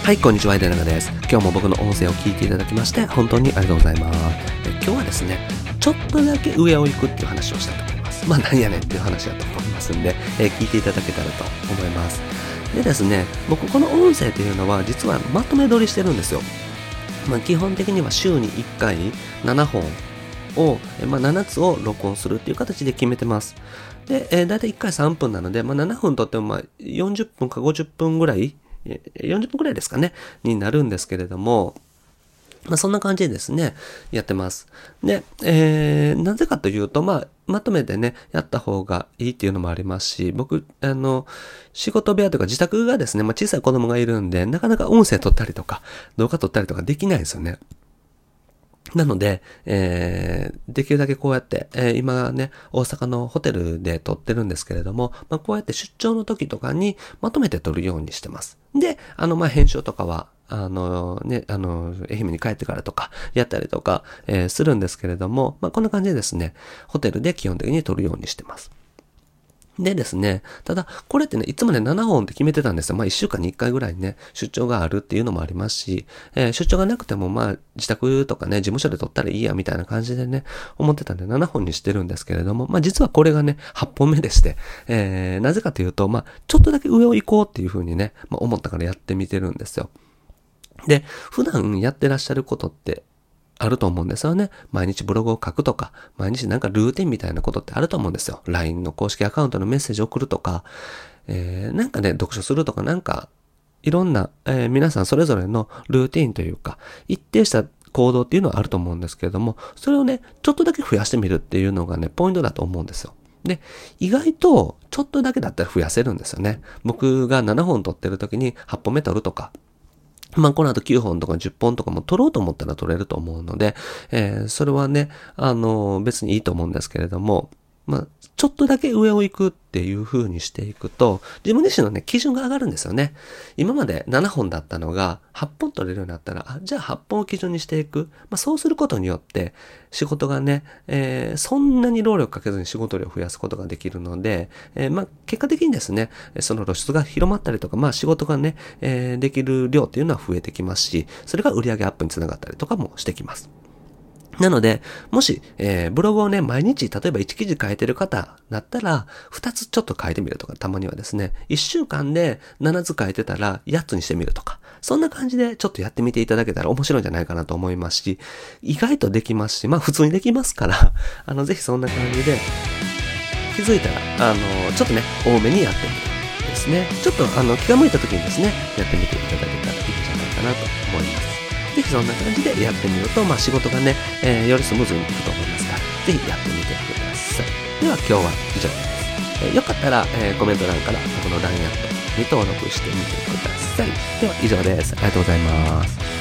はい、こんにちは、井出永です。今日も僕の音声を聞いていただきまして本当にありがとうございます。今日はですね、ちょっとだけ上を行くっていう話をしたいと思います。何やねんっていう話だと思いますんで、聞いていただけたらと思います。でですね、僕この音声というのは実はまとめ撮りしてるんですよ。基本的には週に1回7本を、7つを録音するっていう形で決めてます。で、だいたい1回3分なので、7分とっても40分か50分ぐらい40分くらいですかね、になるんですけれども、そんな感じでですね、やってます。で、なぜかというと、まとめてね、やった方がいいっていうのもありますし、僕、仕事部屋というか自宅がですね、小さい子供がいるんで、なかなか音声撮ったりとか、動画撮ったりとかできないんですよね。なので、できるだけこうやって、今ね、大阪のホテルで撮ってるんですけれども、こうやって出張の時とかにまとめて撮るようにしてます。で、編集とかは、愛媛に帰ってからとか、やったりとか、するんですけれども、こんな感じでですね、ホテルで基本的に撮るようにしてます。でですね、ただ、これってね、いつもね、7本って決めてたんですよ。1週間に1回ぐらいね、出張があるっていうのもありますし、出張がなくても、自宅とかね、事務所で撮ったらいいや、みたいな感じでね、思ってたんで7本にしてるんですけれども、実はこれがね、8本目でして、なぜかというと、ちょっとだけ上を行こうっていう風にね、思ったからやってみてるんですよ。で、普段やってらっしゃることって、あると思うんですよね。毎日ブログを書くとか、毎日なんかルーティンみたいなことってあると思うんですよ。LINE の公式アカウントのメッセージを送るとか、なんかね、読書するとか、なんか、いろんな、皆さんそれぞれのルーティンというか、一定した行動っていうのはあると思うんですけれども、それをね、ちょっとだけ増やしてみるっていうのがね、ポイントだと思うんですよ。で、意外と、ちょっとだけだったら増やせるんですよね。僕が7本撮ってる時に8本目撮るとか、この後9本とか10本とかも取ろうと思ったら取れると思うので、それはね、別にいいと思うんですけれども、ちょっとだけ上を行くっていう風にしていくと、自分自身のね、基準が上がるんですよね。今まで7本だったのが8本取れるようになったら、じゃあ8本を基準にしていく。そうすることによって、仕事がね、そんなに労力かけずに仕事量を増やすことができるので、結果的にですね、その露出が広まったりとか、仕事がね、できる量っていうのは増えてきますし、それが売上アップにつながったりとかもしてきます。なので、もし、ブログをね、毎日、例えば1記事書いてる方だったら、2つちょっと書いてみるとか、たまにはですね、1週間で7つ書いてたら8つにしてみるとか、そんな感じでちょっとやってみていただけたら面白いんじゃないかなと思いますし、意外とできますし、普通にできますから、ぜひそんな感じで、気づいたら、ちょっとね、多めにやってみるですね。ちょっと、気が向いた時にですね、やってみていただけたらいいんじゃないかなと思います。ぜひそんな感じでやってみると、仕事がね、よりスムーズにいくと思いますから、ぜひやってみてください。では今日は以上です。よかったら、コメント欄から僕の LINE アットに登録してみてください。では以上です。ありがとうございます。